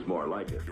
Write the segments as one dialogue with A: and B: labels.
A: more like it.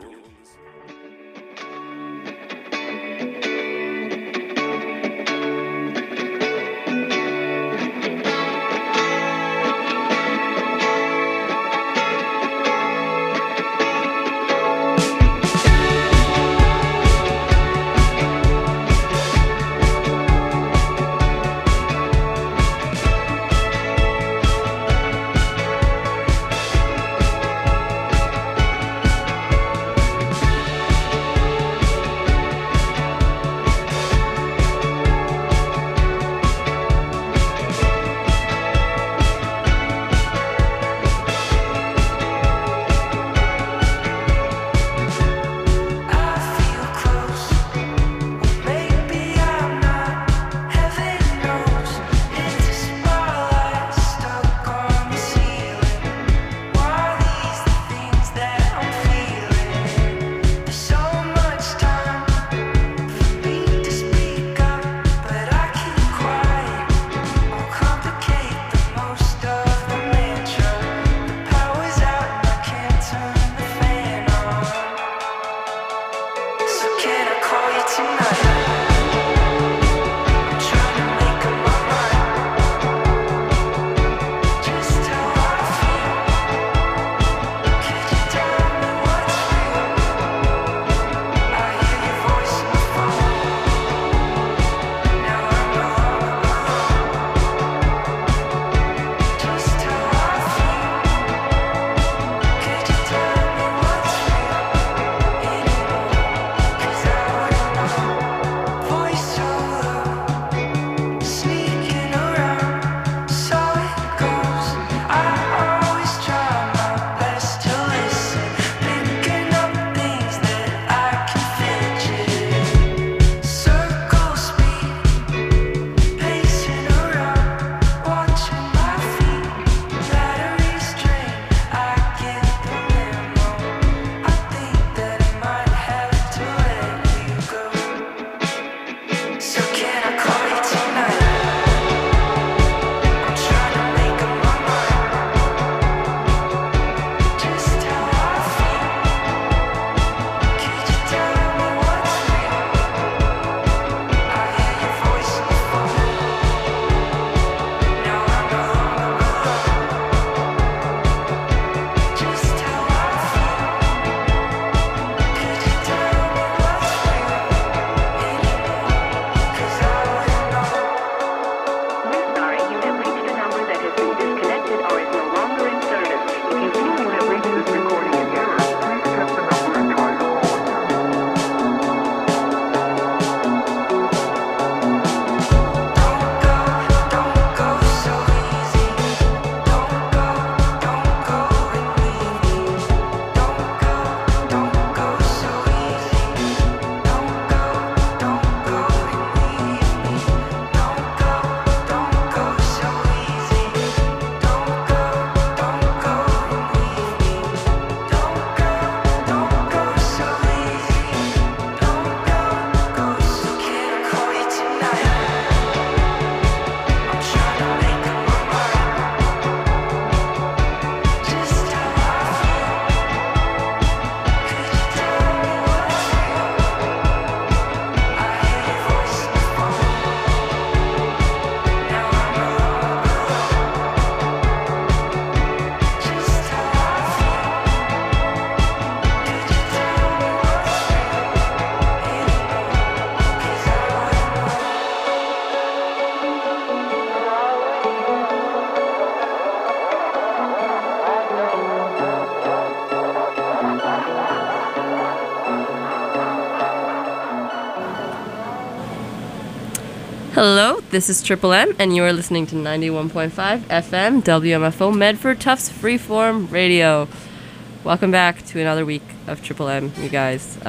B: Hello, this is Triple M, and you are listening to 91.5 FM WMFO Medford Tufts Freeform Radio. Welcome back to another week of Triple M, you guys.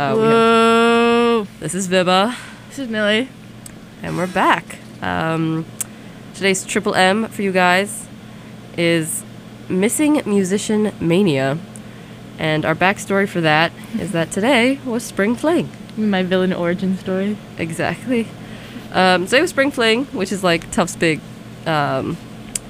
B: This is Viba.
C: This is Millie.
B: And we're back. Today's Triple M for you guys is Missing Musician Mania. And our backstory for that is that today was Spring Fling.
C: My villain origin story.
B: Exactly. Today was Spring Fling, which is like Tufts' big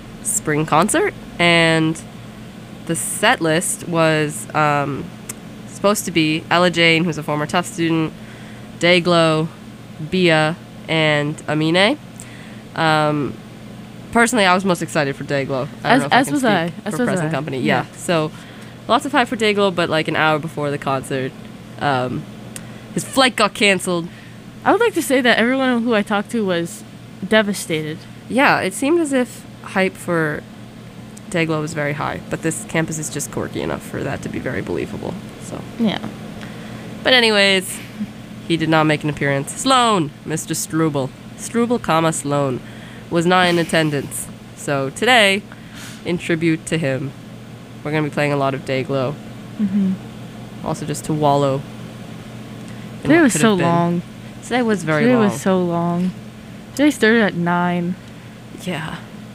B: spring concert. And the set list was supposed to be Ella Jane, who's a former Tough student, Dayglow, Bia, and Amine. Personally, I was most excited for Dayglow.
C: As was I.
B: For present company. Yeah. So, lots of hype for Dayglow, but like an hour before the concert, his flight got canceled.
C: I would like to say that everyone who I talked to was devastated.
B: Yeah, it seemed as if hype for Dayglow was very high, but this campus is just quirky enough for that to be very believable. So
C: Yeah.
B: But anyways, he did not make an appearance. Sloan, Mr. Struble, comma Sloan, was not in attendance. So today, in tribute to him, we're going to be playing a lot of Dayglow.
C: Mm-hmm.
B: Also just to wallow. in
C: Today
B: what
C: was
B: could
C: so
B: have been.
C: long.
B: Today was very
C: Today
B: long.
C: was so long. Today started at 9.
B: Yeah.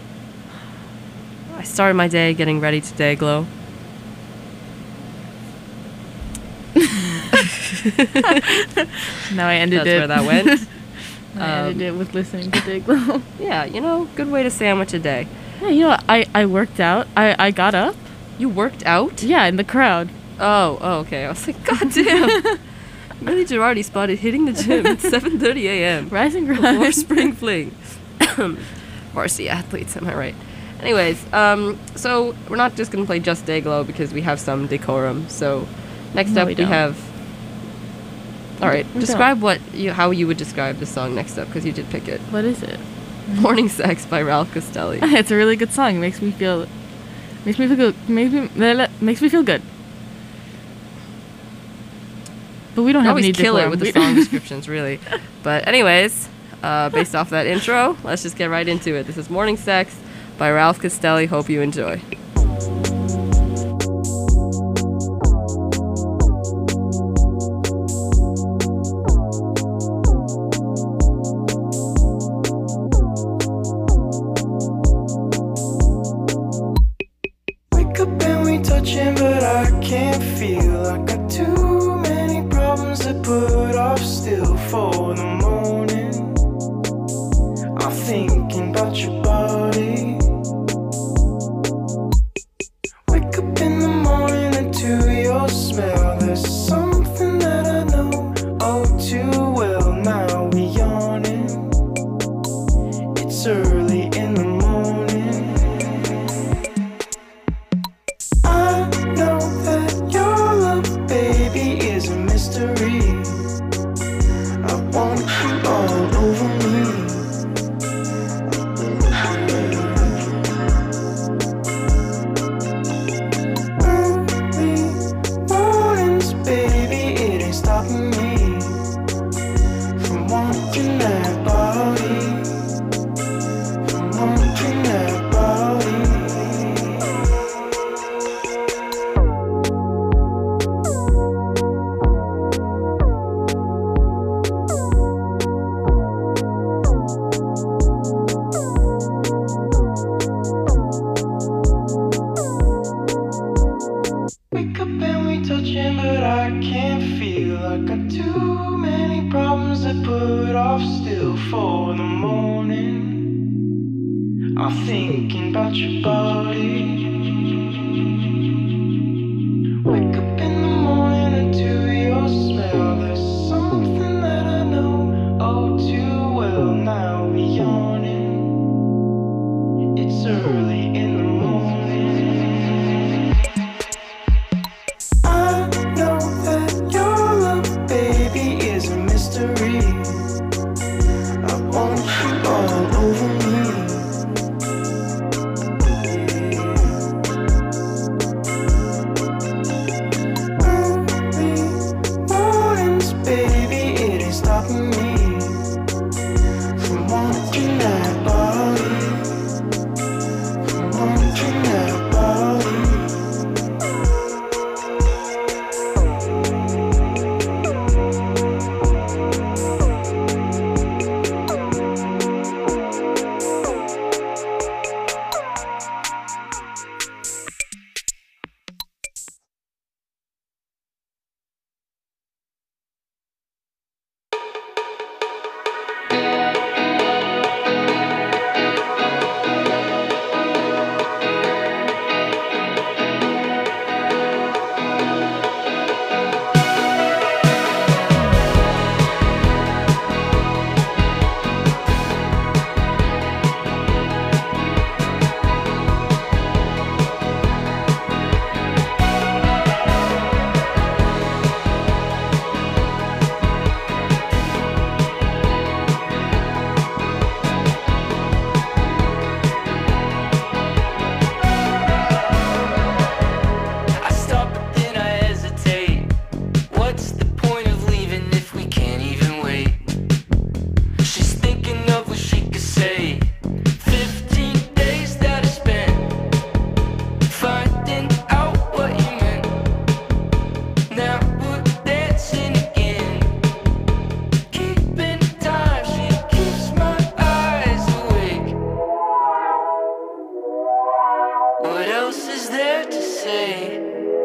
B: I started my day getting ready to Dayglow.
C: Now I ended
B: That's
C: it.
B: where that went.
C: I ended it with listening to Dayglow.
B: Yeah, good way to sandwich a day.
C: Yeah, you know what? I worked out. I got up.
B: You worked out?
C: Yeah, in the crowd.
B: Oh, okay. I was like, God damn. Millie Girardi spotted hitting the gym at 7:30 a.m.
C: Rise and
B: before
C: grind.
B: spring fling. Varsity athletes, am I right? Anyways, so we're not just gonna play just Dayglow because we have some decorum. So next
C: No,
B: up
C: we
B: we
C: don't.
B: have. All right,
C: We
B: describe how you would describe the song next up because you did pick it.
C: What is it?
B: Morning Sex by Ralph Costelli.
C: It's a really good song. Makes me feel good. Makes me feel good. But we don't
B: I
C: have
B: always
C: any
B: kill it
C: decorum.
B: with the song descriptions, really. But anyways, based off that intro, let's just get right into it. This is Morning Sex by Ralph Costelli. Hope you enjoy.
A: Wake up and we touching, but I can't feel. I got too many problems to put off still for the morning. I'm thinking about your body. Wake up in the morning and to your smell. There's something that I know oh too well. Now we yawning. It's early in the morning. I know that your love, baby, is a mystery. I want you all over me. Early mornings, baby, it ain't stopping me from wanting that body, from wanting that body. Wake up and we touching, but I can't feel. I got too many problems to put off still for the morning. I'm thinking about your body. Wake up in the morning and to your smell. There's something that I know oh too well. Now we yawning. It's early in the morning. I know that your love, baby, is a mystery. I want you all over me. else is there to say?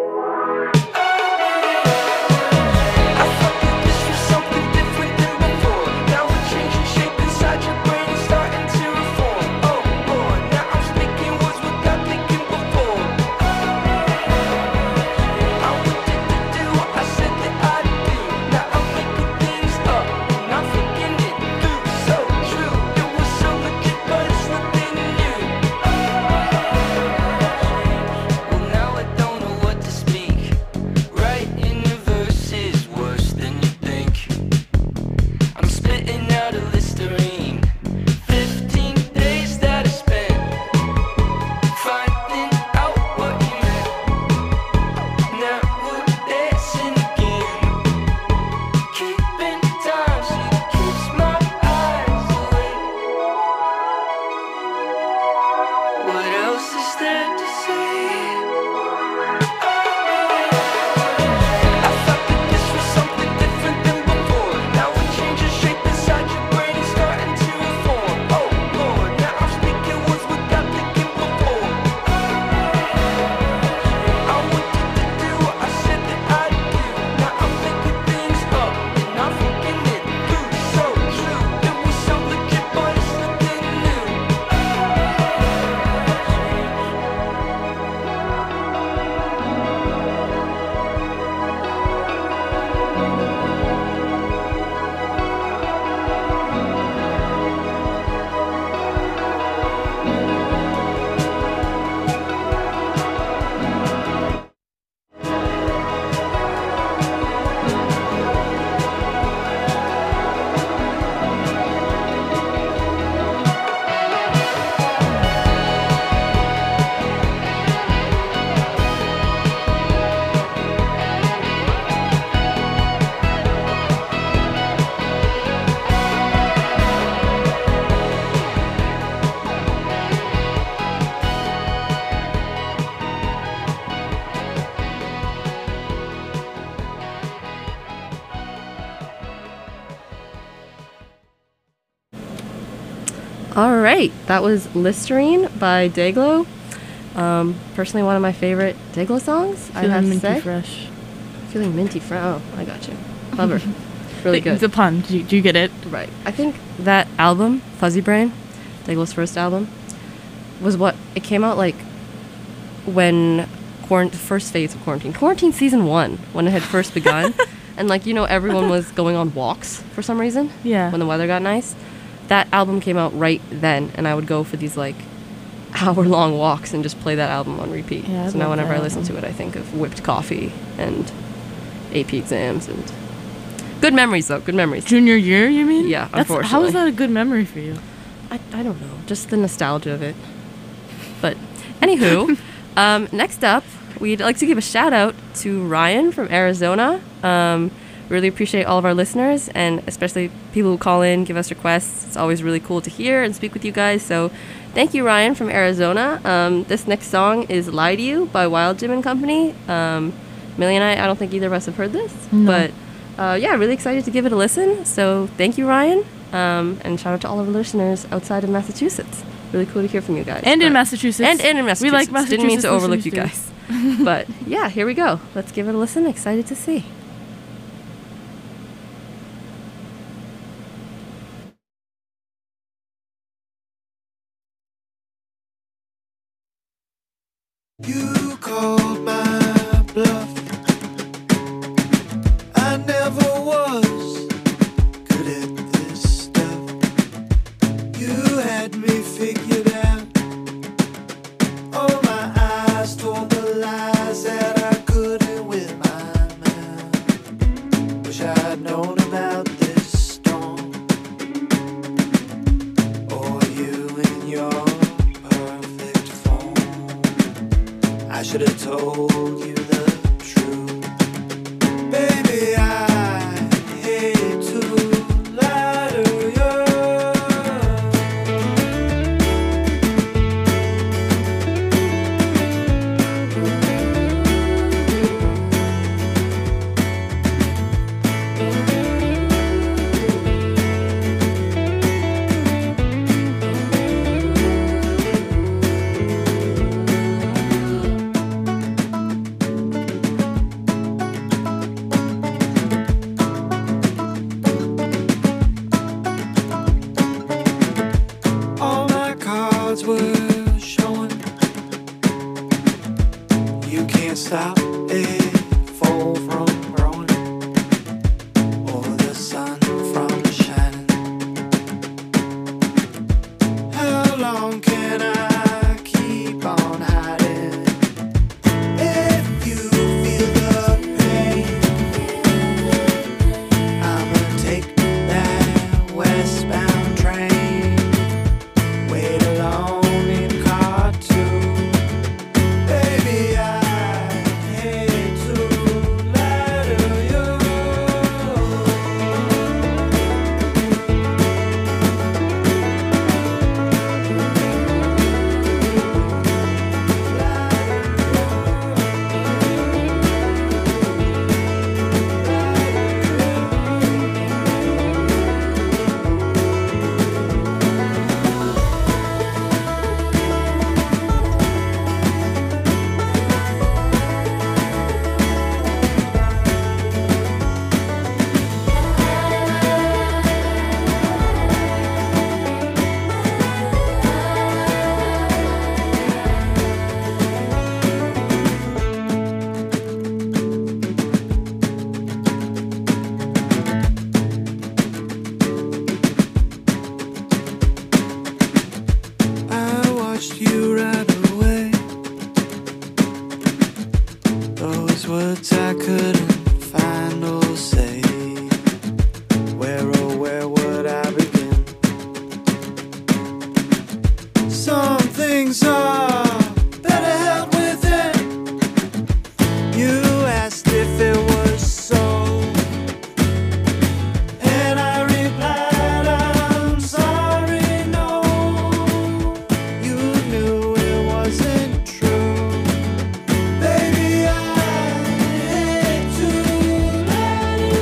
B: All right, that was Listerine by Dayglow. Personally, one of my favorite Dayglow songs. I have to
C: minty
B: say.
C: fresh.
B: Feeling minty fresh. Oh, I got you. Clever. Really good.
C: It's a pun. Do you get it?
B: Right. I think that album, Fuzzy Brain, Dayglow's first album, was what it came out like when the first phase of quarantine season 1, when it had first begun, and like everyone was going on walks for some reason.
C: Yeah.
B: When the weather got nice, that album came out right then, and I would go for these like hour-long walks and just play that album on repeat.
C: Yeah,
B: so now whenever I listen to it, I think of whipped coffee and AP exams and good memories though. Good memories.
C: Junior year, you mean?
B: Yeah, unfortunately.
C: How is that a good memory for you?
B: I don't know, just the nostalgia of it. But anywho, next up, we'd like to give a shout out to Ryan from Arizona. Really appreciate all of our listeners, and especially people who call in, give us requests. It's always really cool to hear and speak with you guys. So thank you, Ryan from Arizona. This next song is Lie to You by Wild Jim and Company. Millie and I don't think either of us have heard this.
C: No.
B: But yeah, really excited to give it a listen. So thank you, Ryan. And shout out to all of our listeners outside of Massachusetts. Really cool to hear from you guys.
C: And in Massachusetts.
B: And in Massachusetts.
C: We like Massachusetts.
B: Didn't mean to overlook you
C: listeners
B: guys. But yeah, here we go. Let's give it a listen. Excited to see.
A: You called my bluff. I never was good at this stuff. You had me figured out. Oh, my eyes told the lies that I couldn't with my mouth. Wish I'd known about this storm, or you in your perfect form. I should have told you the truth. Baby, I hate to lie to you. You can't stop it fall from growing or the sun from shining. How long can I keep on hiding? If you feel the pain, I'ma take that westbound train. Wait alone in car 2. Baby, I hate to lie to you. I watched you right away. Those words I couldn't find or say. Where oh where would I begin? Some things are better held within. You asked if it was so, and I replied, I'm sorry, no. You knew it wasn't true. Baby, I hate to lie to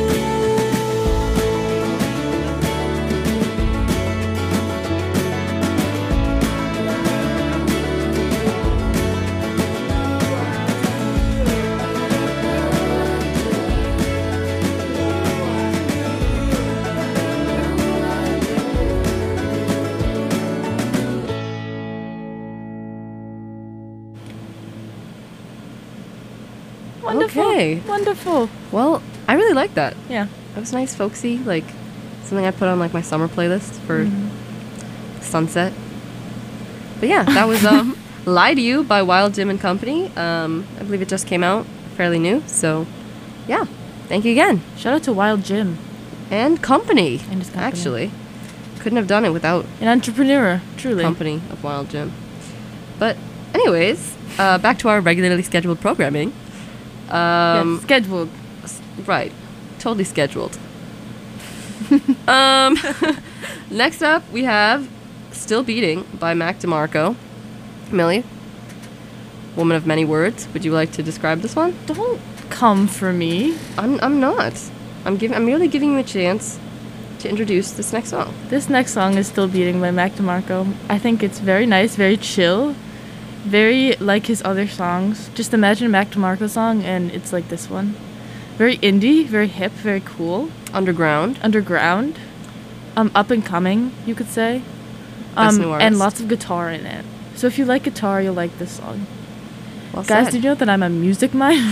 C: Wonderful.
B: Okay.
C: Wonderful.
B: Well, I really like that.
C: Yeah.
B: It was nice, folksy, like something I put on like my summer playlist for sunset. But yeah, that was Lie to You by Wild Jim and Company. I believe it just came out, fairly new. So yeah, thank you again.
C: Shout out to Wild Jim,
B: And Company,
C: And his company.
B: actually. Couldn't have done it without
C: an entrepreneur, truly.
B: Company of Wild Jim. But anyways, back to our regularly scheduled programming.
C: Yes, scheduled.
B: Right. Totally scheduled. Next up, we have Still Beating by Mac DeMarco. Millie, woman of many words, would you like to describe this one?
C: Don't come for me.
B: I'm not. I'm merely giving you a chance to introduce this next song.
C: This next song is Still Beating by Mac DeMarco. I think it's very nice, very chill, very like his other songs. Just imagine a Mac DeMarco song and it's like this one. Very indie, very hip, very cool.
B: Underground.
C: Underground. Up and coming, you could say.
B: Best new artist.
C: And lots of guitar in it. So if you like guitar, you'll like this song.
B: Well
C: Guys,
B: said.
C: did you know that I'm a music minor?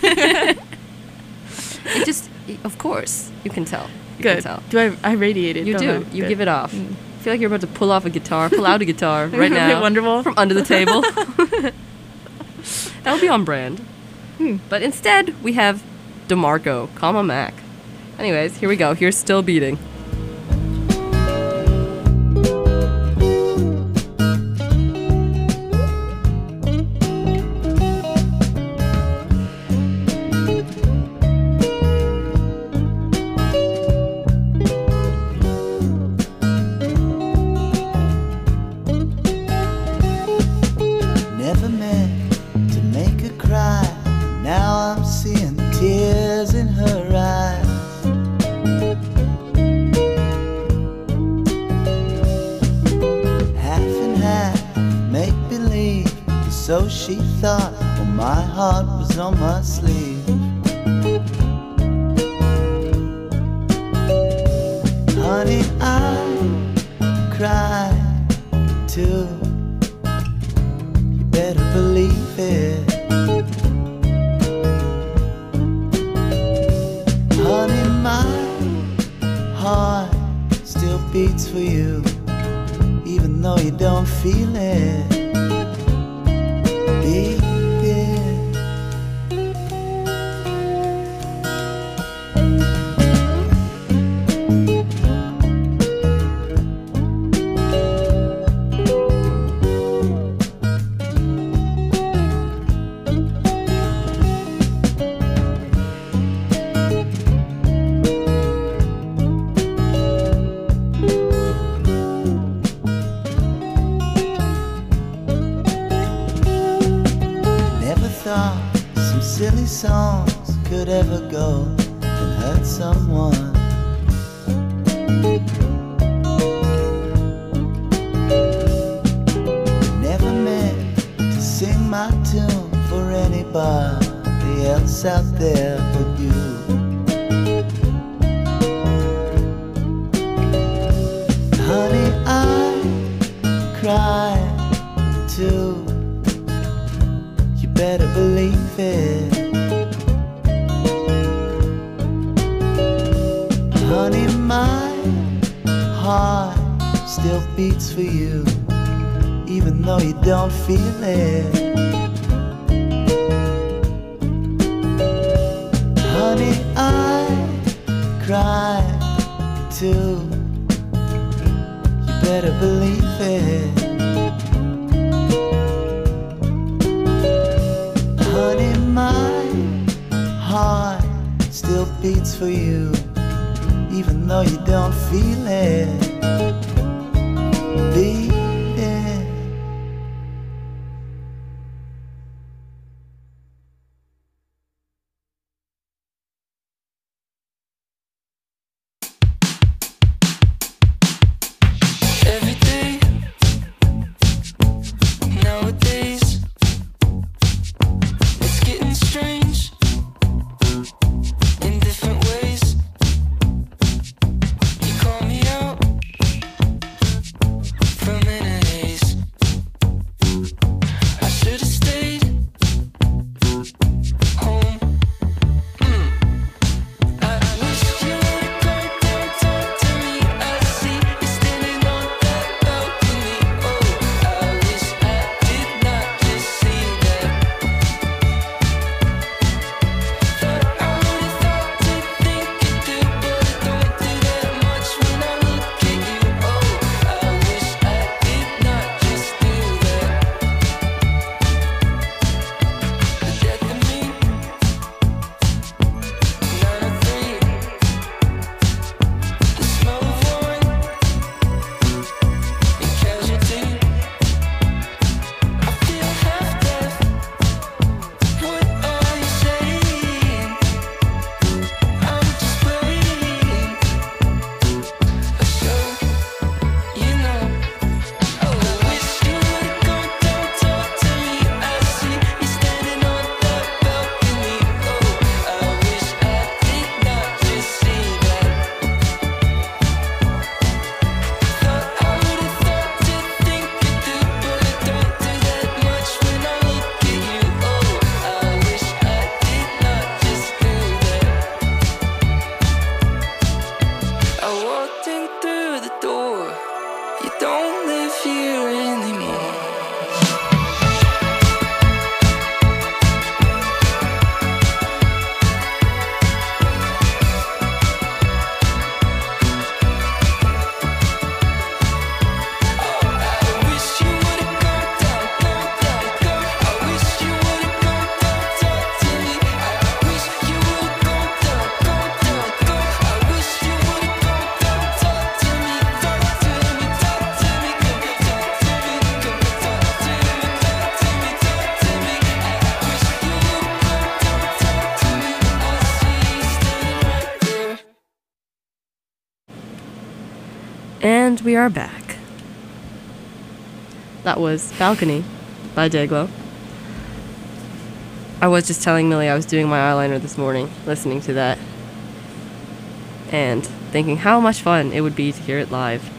B: It just, of course, you can tell. You
C: Good.
B: Can tell.
C: Do I radiate it?
B: You
C: don't
B: do.
C: I?
B: You
C: Good.
B: give it off.
C: Mm.
B: I feel like you're about to pull out a guitar right now.
C: Wonderful.
B: From under the table. That would be on brand. But instead, we have DeMarco, comma Mac. Anyways, here we go. Here's Still Beating.
D: Never meant to make her cry. Now I'm seeing tears in her eyes. Half and half, make believe. So she thought, well, my heart was on my sleeve. Honey, I cried too. You better believe it. beats for you, even though you don't feel it. Beat it. Some silly songs could ever go and hurt someone. Never meant to sing my tune for anybody else out there but you. Honey, I cry too. Better believe it. Honey, my heart still beats for you, even though you don't feel it. Honey, I cry too. You better believe it. Honey, my heart still beats for you, even though you don't feel it. Beat it.
A: Every day, nowadays, it's getting strange in different ways. You call me out from an haze. I should have stayed home. I wish you would come down, talk to me. I see you standing on that balcony. Oh, I wish I did not just see that. Thought I would've thought to think it through, but it don't do that much when I look at you. Oh, I wish I did not just do that. The death of me, 903. The smell of wine and casualty. I feel half deaf. What are you saying? I'm just playing a show, you know. Oh, I wish you would've come down, talk to me. I see you standing on that balcony. Oh, I wish I did not just see that. Thought I would've thought to think it through, but it don't do that much when I look at you. Oh, I wish I did not just do that. I walked in through the door. You don't live here anymore. I wish you would've come down, come down, come. I wish you would've come down, talk to me. I wish you would've come down, come down, come. I wish you would've come down, talk to me, talk to me, talk to me, come talk to me, come talk to me, talk to me, talk to me. I wish you would've come down, talk to me. I see you standing right there.
B: And we are back. That was Balcony by Dayglow. I was just telling Millie I was doing my eyeliner this morning, listening to that, and thinking how much fun it would be to hear it live.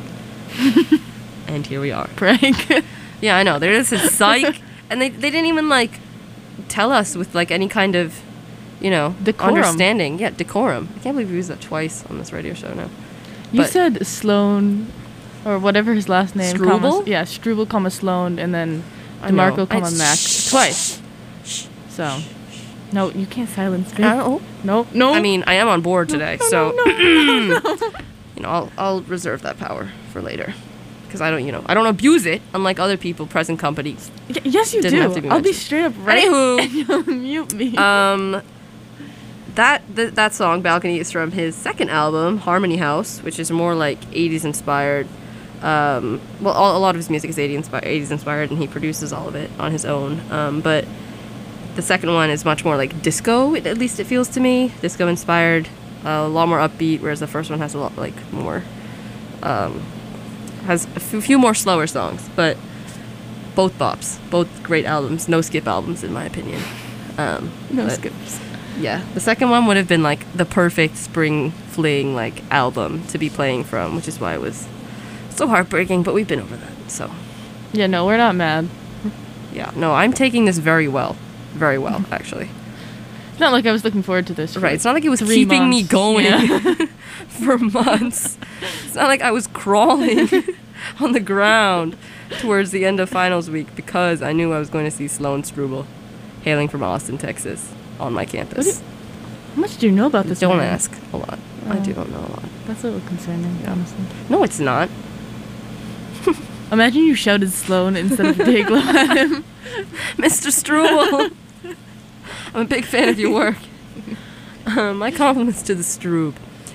B: And here we are.
C: Prank.
B: Yeah, I know. They're just a psych. And they didn't even, like, tell us with, like, any kind of, you know,
C: Decorum.
B: understanding. Yeah, decorum. I can't believe we used that twice on this radio show now.
C: You
B: But-
C: said Sloan, or whatever his last name.
B: Struble?
C: Yeah, Struble, Sloan, and then
B: I know.
C: DeMarco, Mac. Twice. So, no, you can't silence me.
B: Oh.
C: No.
B: I mean, I am on board today, so
C: no.
B: you know, I'll reserve that power for later, because I don't abuse it, unlike other people, present companies.
C: Yes, you
B: Didn't have to
C: do.
B: be
C: I'll be
B: mentioned.
C: straight up right.
B: Anywho.
C: And you'll mute me.
B: That song, Balcony, is from his second album, Harmony House, which is more like 80s inspired. A lot of his music is 80s inspired, and he produces all of it on his own. But the second one is much more like disco, at least it feels to me. Disco inspired, a lot more upbeat, whereas the first one has a lot like more, has a few more slower songs. But both bops, both great albums, no skip albums in my opinion.
C: No
B: but-
C: skips.
B: Yeah, the second one would have been like the perfect spring fling like album to be playing from, which is why it was so heartbreaking, but we've been over that. So,
C: Yeah, no, we're not mad.
B: yeah, no, I'm taking this very well actually.
C: It's not like I was looking forward to this. for
B: Right, it's not like it was
C: 3
B: keeping me
C: months.
B: going
C: Yeah.
B: for months. It's not like I was crawling on the ground towards the end of finals week because I knew I was going to see Sloan Struble hailing from Austin, Texas on my campus.
C: How much do you know about this?
B: Don't
C: man?
B: ask a lot. I do don't know a lot.
C: That's a little concerning, honestly.
B: No, it's not.
C: Imagine you shouted Sloan instead of Dayglow at him.
B: Mr. Struble. I'm a big fan of your work. My compliments to the Stroob.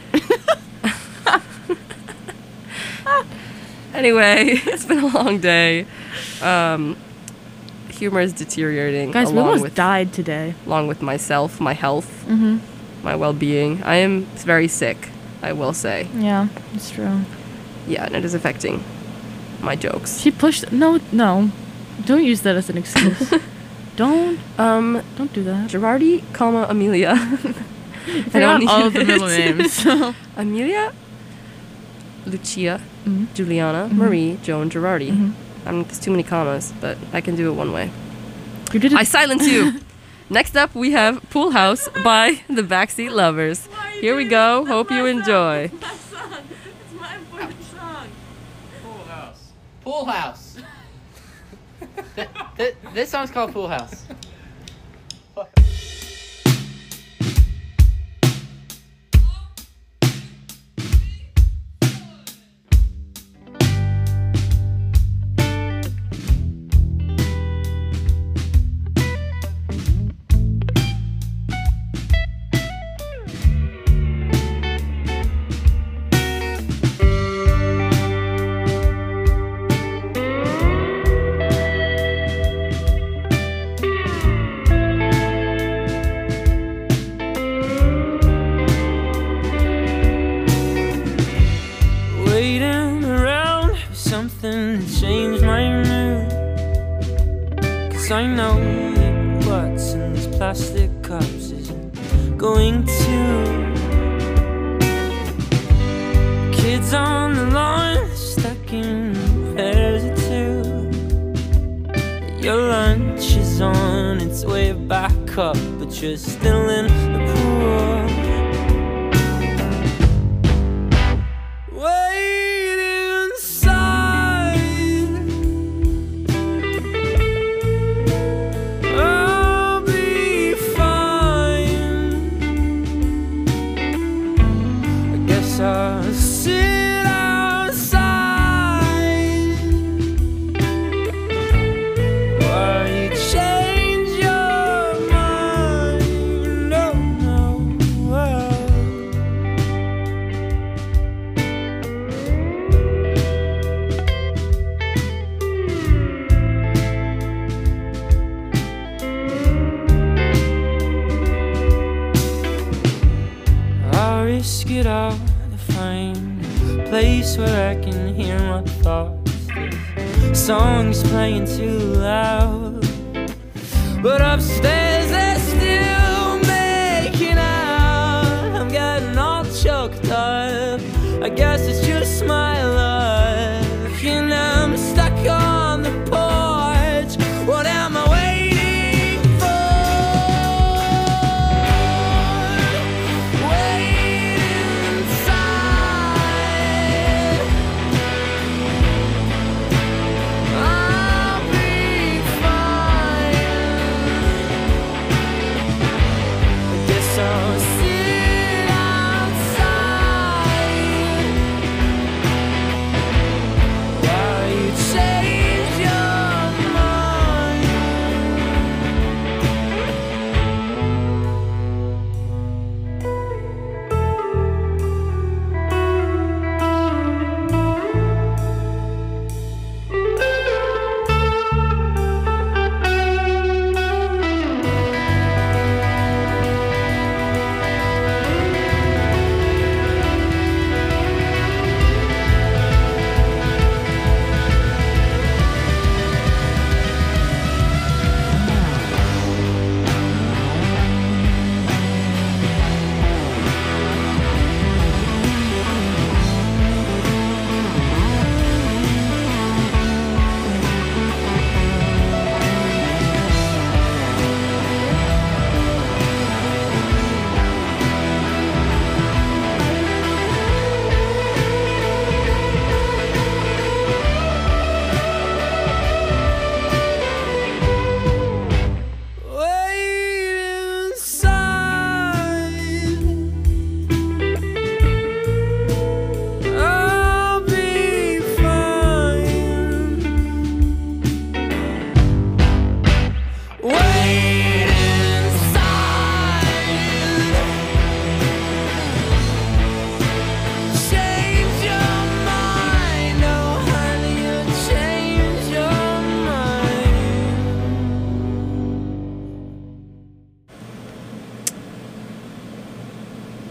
B: Anyway, it's been a long day. Humor is deteriorating.
C: Guys, we
B: along
C: almost
B: with,
C: died today.
B: along with myself, my health,
C: Mm-hmm.
B: my well-being. I am very sick, I will say.
C: Yeah, it's true.
B: Yeah, and it is affecting my jokes.
C: She pushed. No. Don't use that as an excuse. Don't do that.
B: Girardi, Amelia. I
C: Forgot
B: need
C: all of the
B: it.
C: middle names. So.
B: Amelia, Lucia,
C: Mhm.
B: Juliana, Marie, Joan, Girardi.
C: Mhm.
B: There's too many commas, but I can do it one way.
C: You did it.
B: I silence you. Next up, we have Pool House by the Backseat Lovers. Here we go. Hope you enjoy.
C: My song. It's my important song.
E: Pool House. Pool House. This song's called Pool House.
F: Waiting around for something to change my mood. 'Cause I know that what's in these plastic cups isn't going to. Kids on the lawn stuck in pairs of two. Your lunch is on its way back up, but you're still in the pool. Wait inside. I'll be fine. I guess I'll sit outside while you change your mind. No, no. I'll risk it all to find a place where I can hear my thoughts. The song's playing too loud, but upstairs they're still making out. I'm getting all choked up. I guess it's just my luck, and I'm stuck on the porch. What am I waiting for? Wait inside.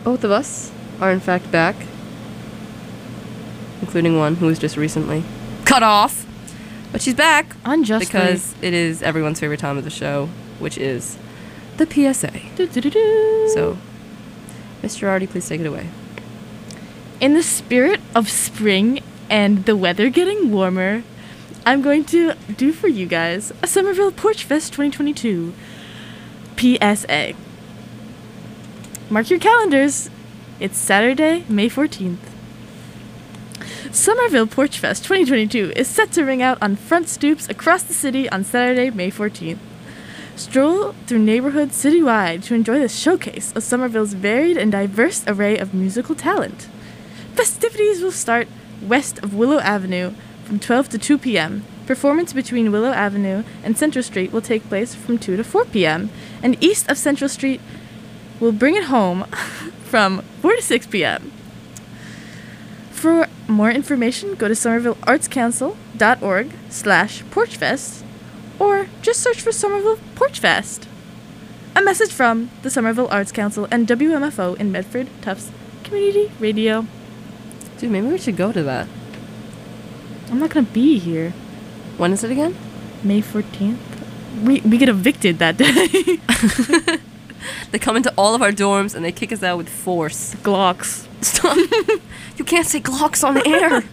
B: both of us are in fact back, including one who was just recently cut off. But she's back
C: Unjustly.
B: because it is everyone's favorite time of the show, which is the PSA.
C: Do-do-do-do.
B: So, Mr. Artie, please take it away.
C: In the spirit of spring and the weather getting warmer, I'm going to do for you guys a Somerville Porch Fest 2022 PSA. Mark your calendars. It's Saturday, May 14th. Somerville Porch Fest 2022 is set to ring out on front stoops across the city on Saturday, May 14th. Stroll through neighborhoods citywide to enjoy the showcase of Somerville's varied and diverse array of musical talent. Festivities will start west of Willow Avenue from 12 to 2 p.m. Performance between Willow Avenue and Central Street will take place from 2 to 4 p.m. And east of Central Street will bring it home from 4 to 6 p.m. For more information, go to somervilleartscouncil.org/porchfest or just search for Somerville Porch Fest. A message from the Somerville Arts Council and WMFO in Medford Tufts Community Radio.
B: Dude, maybe we should go to that.
C: I'm not gonna be here.
B: When is it again?
C: May 14th. We get evicted that day.
B: They come into all of our dorms and they kick us out with force.
C: Glocks.
B: Stop. You can't say Glocks on the air.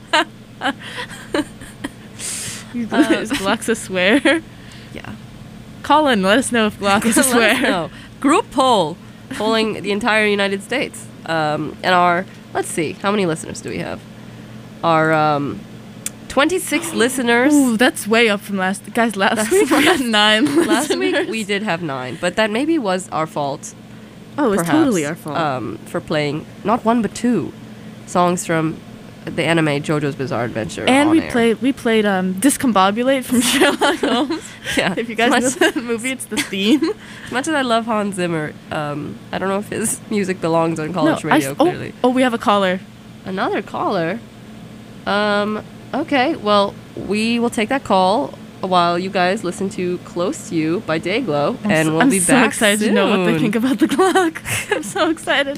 C: Is Glocks a swear?
B: Yeah.
C: Colin, let us know if Glock is a
B: Let us
C: swear.
B: know. Group poll, polling the entire United States. And our, let's see, how many listeners do we have? Our 26 listeners.
C: Ooh, that's way up from last week we had 9
B: Last week
C: listeners.
B: we did have 9, but that maybe was our fault.
C: Oh, it's
B: perhaps,
C: totally our fault.
B: For playing not 1 but 2 songs from the anime JoJo's Bizarre Adventure.
C: And
B: on
C: we
B: air.
C: played Discombobulate from Sherlock Holmes.
B: Yeah.
C: If you guys know that movie, it's the theme.
B: As much as I love Hans Zimmer, I don't know if his music belongs on college radio. Clearly,
C: we have a caller.
B: another caller. Okay, well, we will take that call while you guys listen to "Close to You" by Dayglow, and we'll be
C: I'm so
B: back
C: excited
B: soon.
C: to know what they think about the clock. I'm so excited.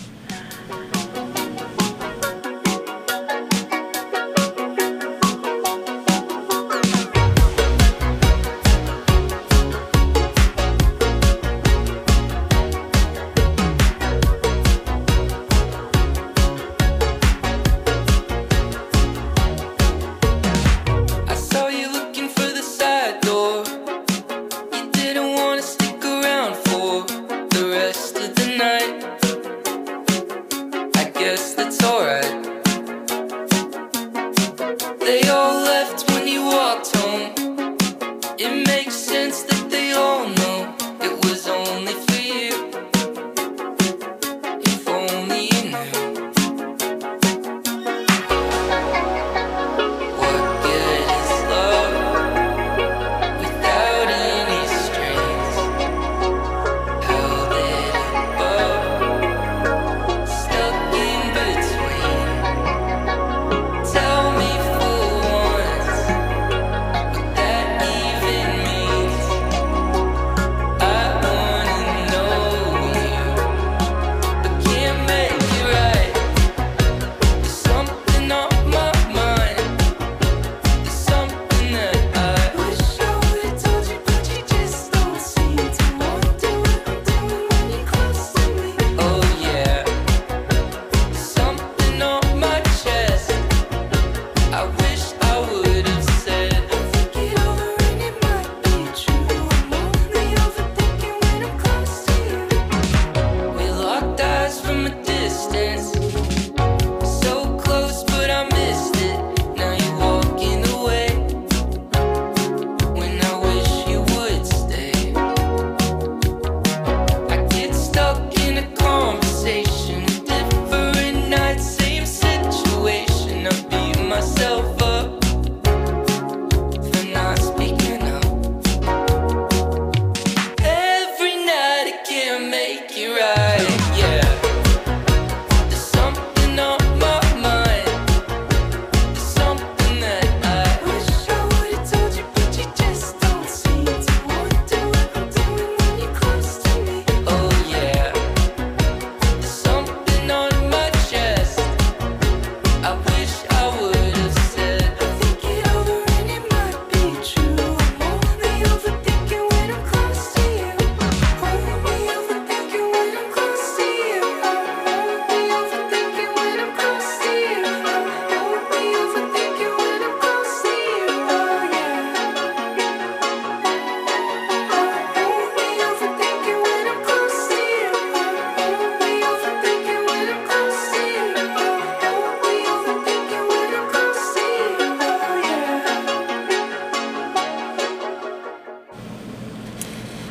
F: I saw you looking for the side door. You didn't want to stick around for the rest of the night.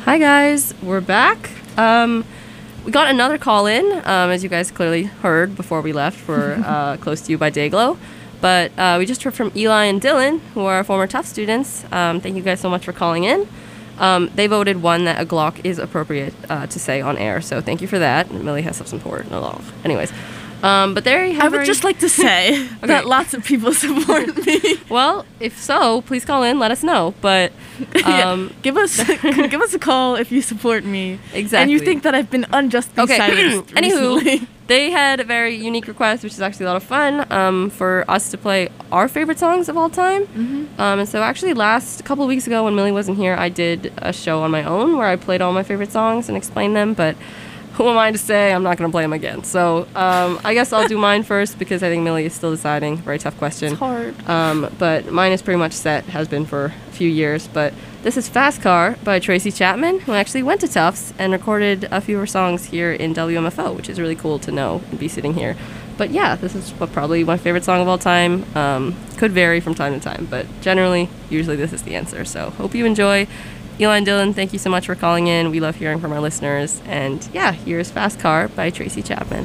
B: Hi guys, we're back. We got another call in, as you guys clearly heard before we left for Close to You by Dayglow. But we just heard from Eli and Dylan, who are former Tough students. Thank you guys so much for calling in. They voted one that a Glock is appropriate to say on air, so thank you for that. Millie has some support in a Glock. Anyways. But there you have
C: I would just like to say that lots of people support me.
B: Well, if so, please call in, let us know. But
C: give us a call if you support me.
B: Exactly.
C: And you think that I've been unjustly silenced
B: Anywho,
C: recently.
B: they had a very unique request, which is actually a lot of fun, for us to play our favorite songs of all time. And so actually a couple of weeks ago when Millie wasn't here, I did a show on my own where I played all my favorite songs and explained them, but who am I to say I'm not going to play them again? So I guess I'll do mine first because I think Millie is still deciding. Very tough question.
C: It's hard.
B: But mine is pretty much set, has been for a few years. But this is Fast Car by Tracy Chapman, who actually went to Tufts and recorded a few of her songs here in WMFO, which is really cool to know and be sitting here. But yeah, this is probably my favorite song of all time. Could vary from time to time, but generally, usually this is the answer. So hope you enjoy. Eli and Dylan, thank you so much for calling in. We love hearing from our listeners. And yeah, here's Fast Car by Tracy Chapman.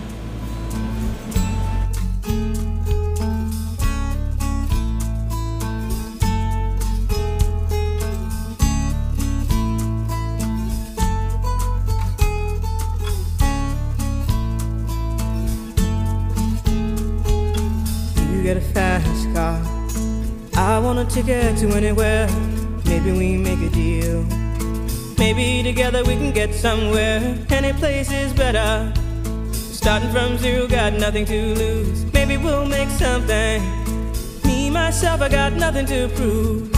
F: You get a fast car, I want a ticket to anywhere. Maybe we make a deal. Maybe together we can get somewhere. Any place is better. Starting from zero, got nothing to lose. Maybe we'll make something. Me, myself, I got nothing to prove.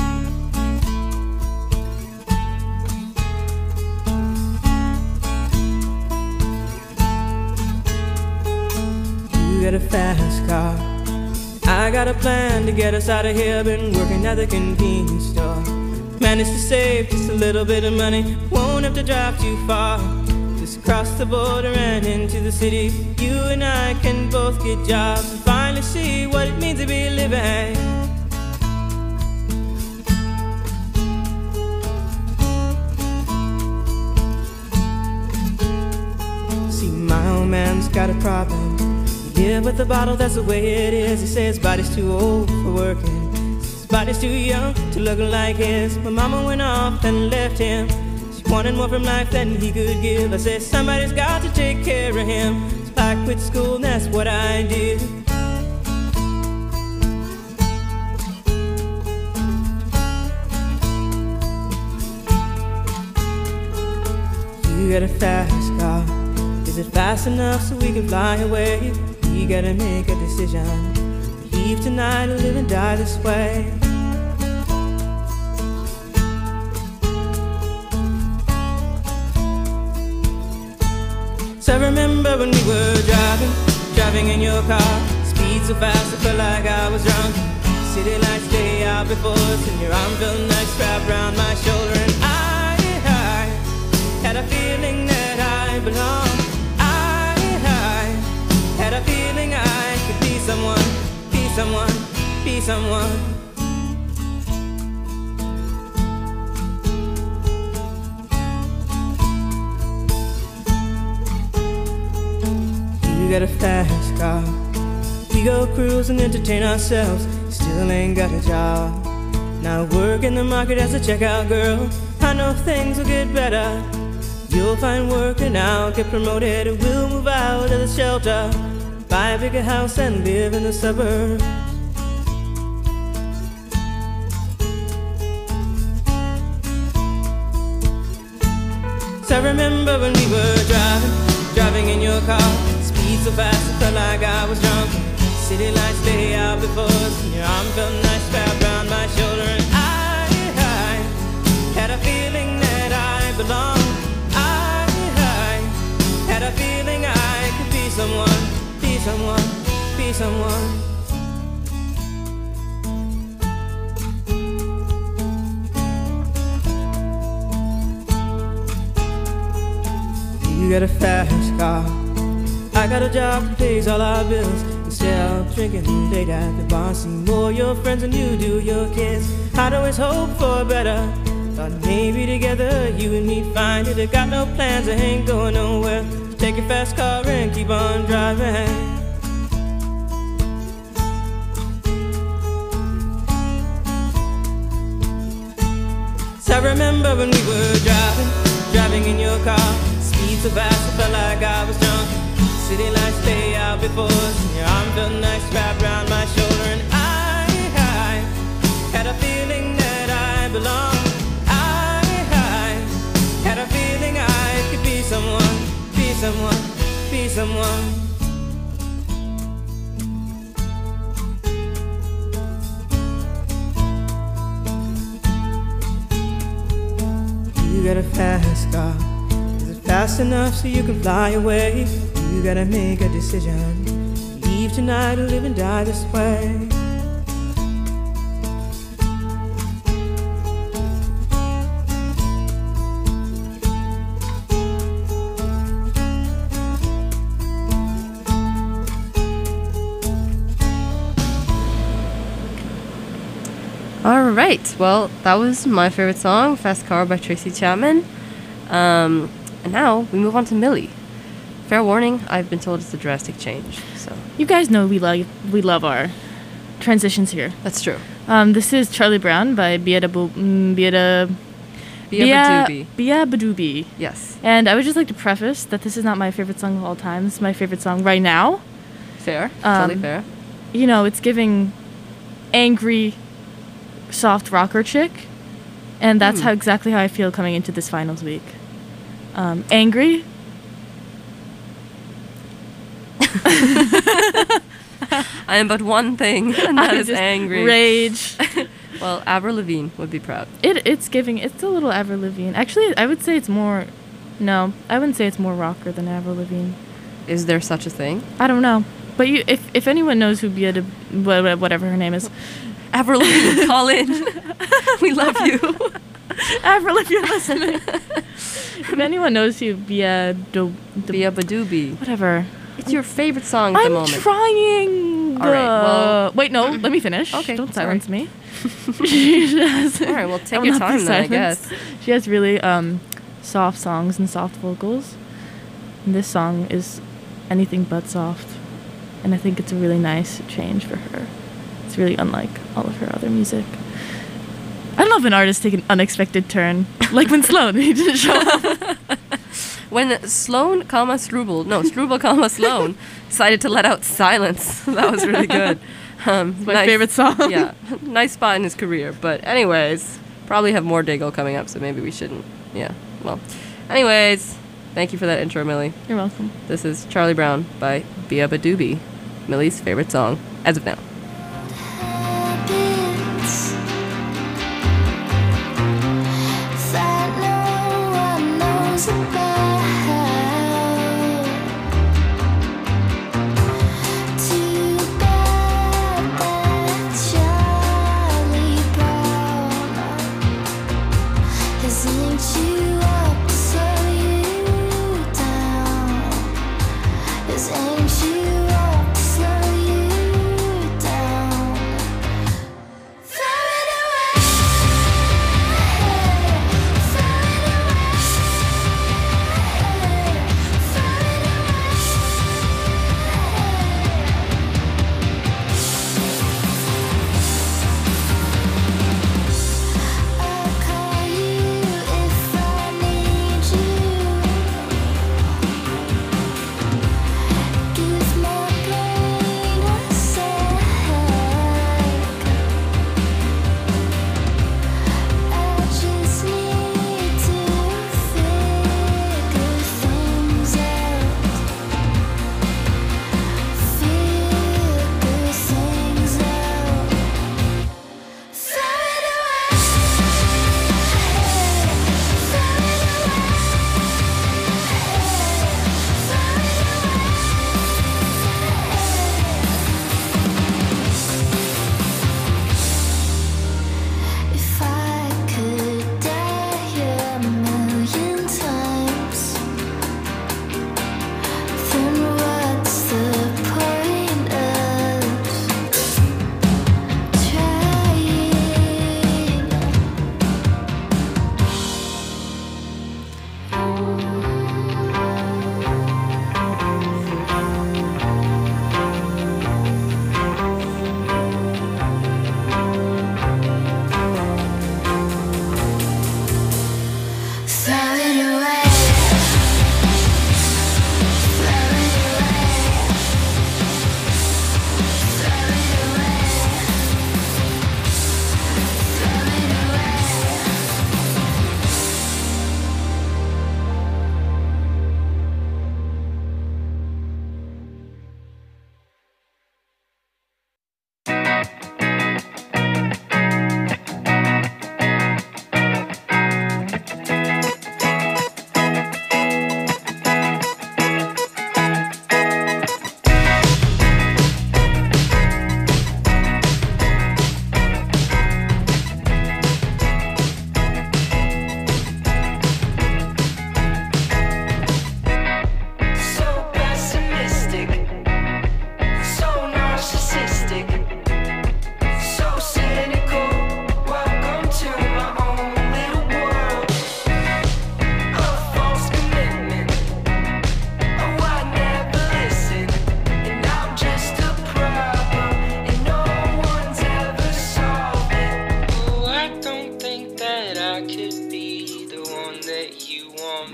F: You got a fast car, I got a plan to get us out of here. Been working at the convenience store. Managed to save just a little bit of money. Won't have to drive too far. Just cross the border and into the city. You and I can both get jobs and finally see what it means to be living. See, my old man's got a problem. He live with a bottle, that's the way it is. He says his body's too old for working. Body's too young to look like his. My mama went off and left him. She wanted more from life than he could give. I said somebody's got to take care of him. So I quit school and that's what I did. You got a fast car. Is it fast enough so we can fly away? We gotta make a decision. Leave tonight or live and die this way. So I remember when we were driving in your car. Speed so fast I felt like I was drunk. City lights day out before us, and your arm felt nice wrapped around my shoulder. And I had a feeling that I belonged. I had a feeling I could be someone. Be someone. You got a fast car. We go cruise and entertain ourselves. Still ain't got a job. Now work in the market as a checkout girl. I know things will get better. You'll find work and I'll get promoted. And we'll move out of the shelter, buy a bigger house and live in the suburbs. So I remember when we were driving in your car. Speed so fast I felt like I was drunk. City lights lay out before us, and your arm felt nice wrapped around my shoulder. And I had a feeling that I belonged. I had a feeling I could be someone. Be someone. You got a fast car. I got a job that pays all our bills. Instead of drinking late at the bar, see more your friends than you do your kids. I'd always hope for better. Thought maybe together you and me find it. I got no plans, I ain't going nowhere. Take your fast car and keep on driving. So I remember when we were driving in your car. Speed so fast, I felt like I was drunk. City lights lay out before us, and your arm felt nice wrapped around my shoulder. And I had a feeling that I belonged. I had a feeling I could be someone, be someone, be someone. You got a fast car. Is it fast enough so you can fly away? You gotta make a decision. Leave tonight or live and die this way.
B: All right. Well, that was my favorite song, Fast Car by Tracy Chapman. And now we move on to Millie. Fair warning, I've been told it's a drastic change. So
C: You guys know we love our transitions here.
B: that's true.
C: This is Charlie Brown by Bia
B: Bia
C: Badoobie.
B: Yes.
C: And I would just like to preface that this is not my favorite song of all time. This is my favorite song right now.
B: Fair. Totally fair.
C: You know, it's giving angry, soft rocker chick. And that's exactly how I feel coming into this finals week. Angry.
B: I am but one thing, and that
C: I'm
B: is
C: just
B: angry.
C: Rage.
B: Well, Avril Lavigne would be proud.
C: It's a little Avril Lavigne. Actually, I would say it's more. No, I wouldn't say it's more rocker than Avril Lavigne.
B: Is there such a thing?
C: I don't know. But if anyone knows who Bia whatever her name is,
B: Avril Lavigne, call in. We love you.
C: Avril, if you're listening. If anyone knows who Bia
B: Badoobie.
C: whatever.
B: It's your favorite song at the
C: I'm
B: moment.
C: trying.
B: All right, well-
C: wait, no. Let me finish.
B: Okay,
C: Don't
B: sorry.
C: silence me. She has,
B: All right, well, take
C: I will
B: your
C: not be
B: time then, I
C: silenced.
B: guess.
C: She has really soft songs and soft vocals. And this song is anything but soft. And I think it's a really nice change for her. It's really unlike all of her other music. I love an artist take an unexpected turn. Like when Sloan, he didn't show up.
B: When Sloan, Struble, Sloan decided to let out Silence. That was really good.
C: My favorite song.
B: Yeah, nice spot in his career. But anyways, probably have more Daigle coming up, so maybe we shouldn't. Yeah, well. Anyways, thank you for that intro, Millie.
C: You're welcome.
B: This is Charlie Brown by Bia Badoobie, Millie's favorite song as of now.
G: Habits that no one knows about. Too bad that Charlie Brown has linked you up to slow you down. Has aimed you up to slow you down.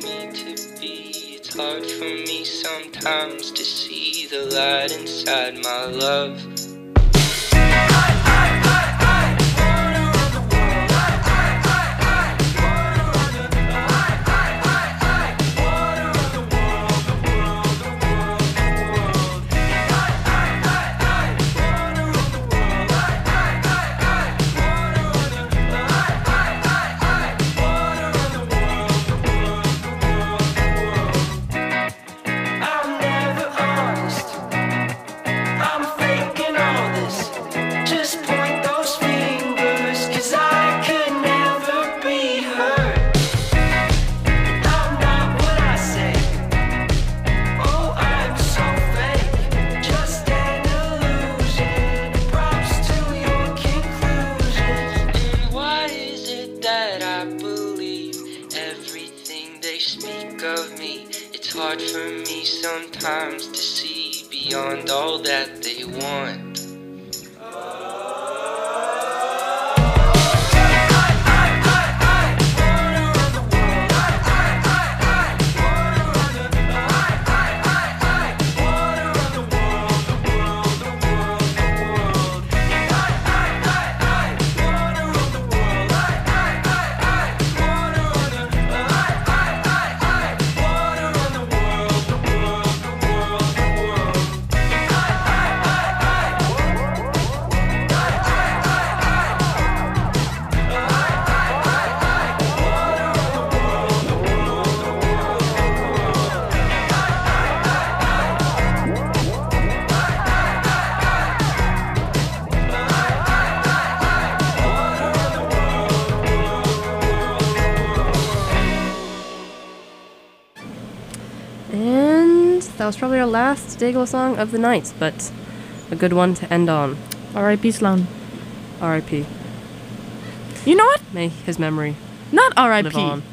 F: me to be. It's hard for me sometimes to see the light inside my love. Hard for me sometimes to see beyond all that they want.
B: That was probably our last Dayglow song of the night, but a good one to end on.
C: R.I.P. Sloan.
B: R.I.P.
C: You know what?
B: May his memory
C: Not R.I.P.
B: live on.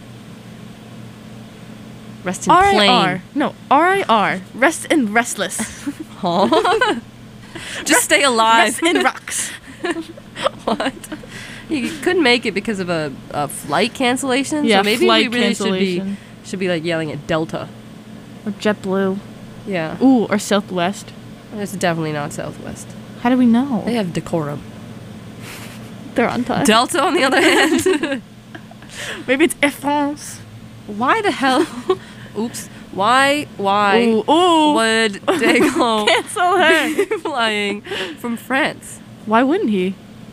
B: Rest in plain.
C: R.I.R. No, R.I.R. Rest in restless.
B: Aw. Just stay alive.
C: Rest in rocks.
B: What? He couldn't make it because of a flight cancellation.
C: Yeah,
B: so maybe
C: flight
B: we really
C: cancellation.
B: should be like yelling at Delta.
C: Or JetBlue.
B: Yeah.
C: Ooh, or Southwest.
B: It's definitely not Southwest.
C: How do we know?
B: They have decorum.
C: They're on time.
B: Delta, on the other hand.
C: Maybe it's Air France.
B: Why the hell? Oops. Why
C: Ooh,
B: would Dayglow
C: cancel her?
B: be flying from France?
C: Why wouldn't he?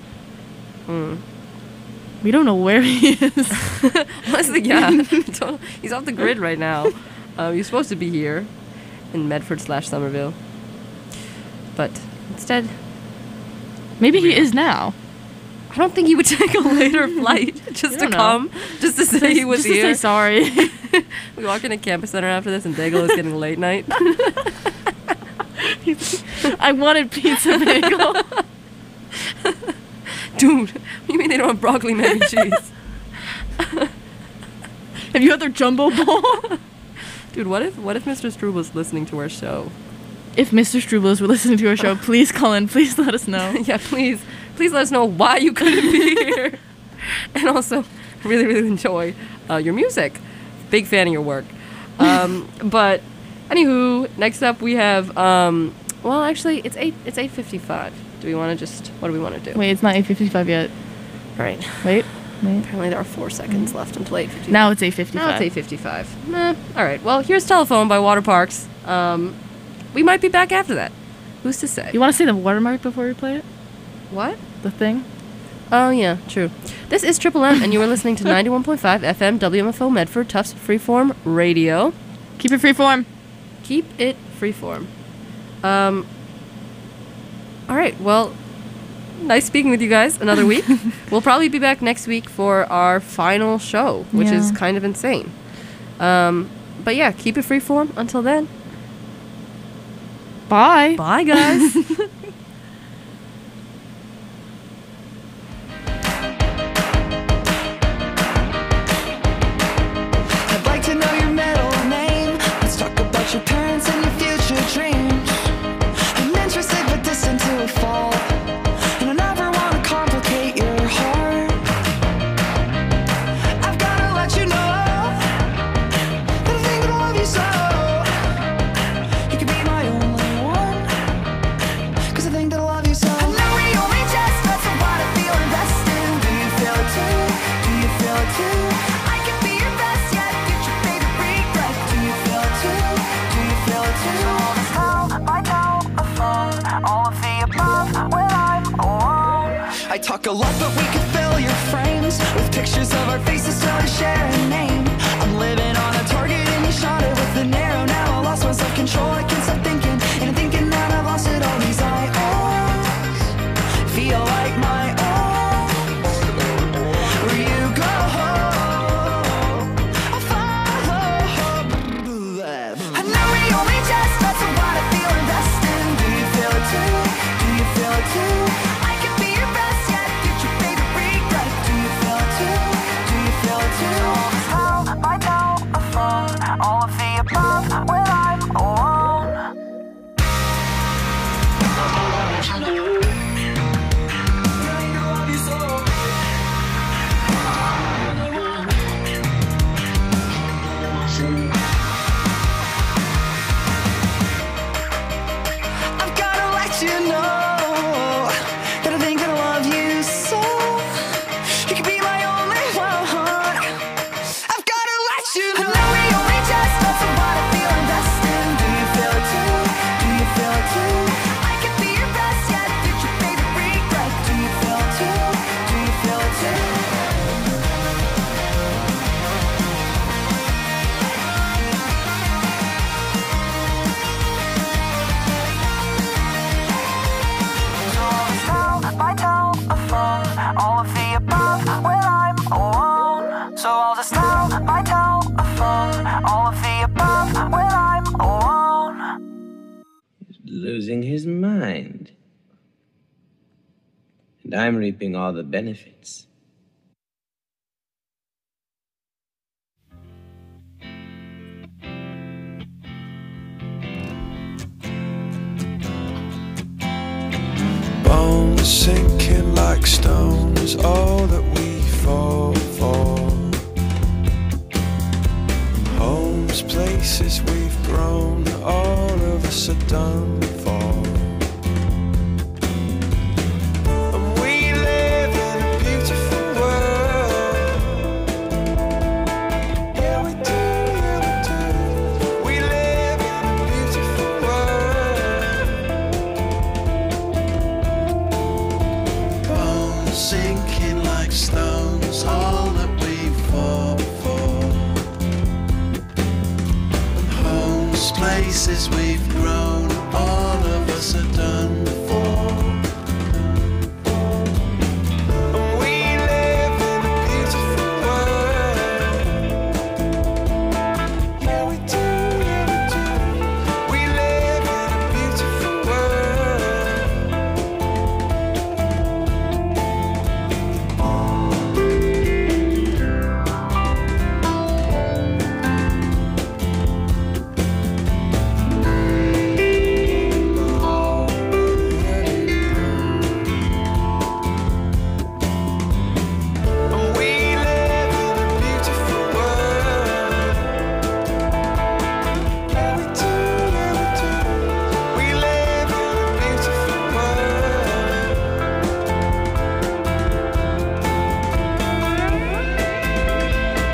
C: We don't know where he is.
B: Honestly, yeah. He's off the grid right now. He's supposed to be here in Medford/Somerville. But instead...
C: Maybe he is now.
B: I don't think he would take a later flight just to come, just to say he was
C: just
B: here.
C: To say sorry.
B: We walk into Campus Center after this and Dayglow is getting late night.
C: I wanted pizza bagel.
B: Dude, you mean they don't have broccoli mac and cheese?
C: Have you had their jumbo bowl?
B: Dude, what if Mr. Struble listening to our show?
C: If Mr. Strubles were listening to our show, please call in. Please let us know.
B: Yeah, please let us know why you couldn't be here. And also, really, really enjoy your music. Big fan of your work. But anywho, next up we have well, actually, it's 8:55. Do we want to what do we want to do?
C: Wait, it's not 8:55 yet.
B: Right.
C: Wait.
B: Apparently there are 4 seconds left until 8:55.
C: Now it's 8:55.
B: Now it's 8:55. Nah. All right. Well, here's Telephone by Water Parks. We might be back after that. Who's to say?
C: You want to say the watermark before we play it?
B: What?
C: The thing?
B: Oh, yeah, true. This is Triple M, and you are listening to 91.5 FM WMFO Medford Tufts Freeform Radio.
C: Keep it freeform.
B: Keep it freeform. All right, well, nice speaking with you guys another week. We'll probably be back next week for our final show, which is kind of insane. But yeah, keep it freeform until then.
C: Bye.
B: Bye, guys.
D: I'd like to know your middle name. Let's talk about your parents and your future dreams. I'm interested but distant to a fault, and I never want to complicate your heart. I've gotta let you know talk a lot, but we could fill your frames with pictures of our faces till we share a name. I'm living on a target and you shot it with an arrow. Now I lost my self-control, I can't stop thinking. And I'm thinking that I've lost it all. These I feel like my own. Where you go, I'll follow. I know we only just met, so what I feel invested. Do you feel it too? Do you feel it too? I could be your best yet, future favorite regret. Do you feel it too? Do you feel it too? How my telephone, all of the above when I'm alone. I've gotta let you know that I think I love you so. You can be my only one. I've gotta let you know. I know we only just met, so what I feel invested. Do you feel it too? Do you feel it too? I could be your best yet, future favorite regret. Do you feel it too? Do you feel it too? All of the above when I'm alone. So I'll just tell my telephone all of the above when I'm alone.
H: Losing his mind. And I'm reaping all the benefits.
A: Bones sinking like stones, all that we fall for. Homes, places we've grown, all of us are done for. And we live in a beautiful world. Yeah, we do, yeah, we do. We live in a beautiful world. Bones sinking like stones, all that we fall for. And homes, places we've grown, all of us are done.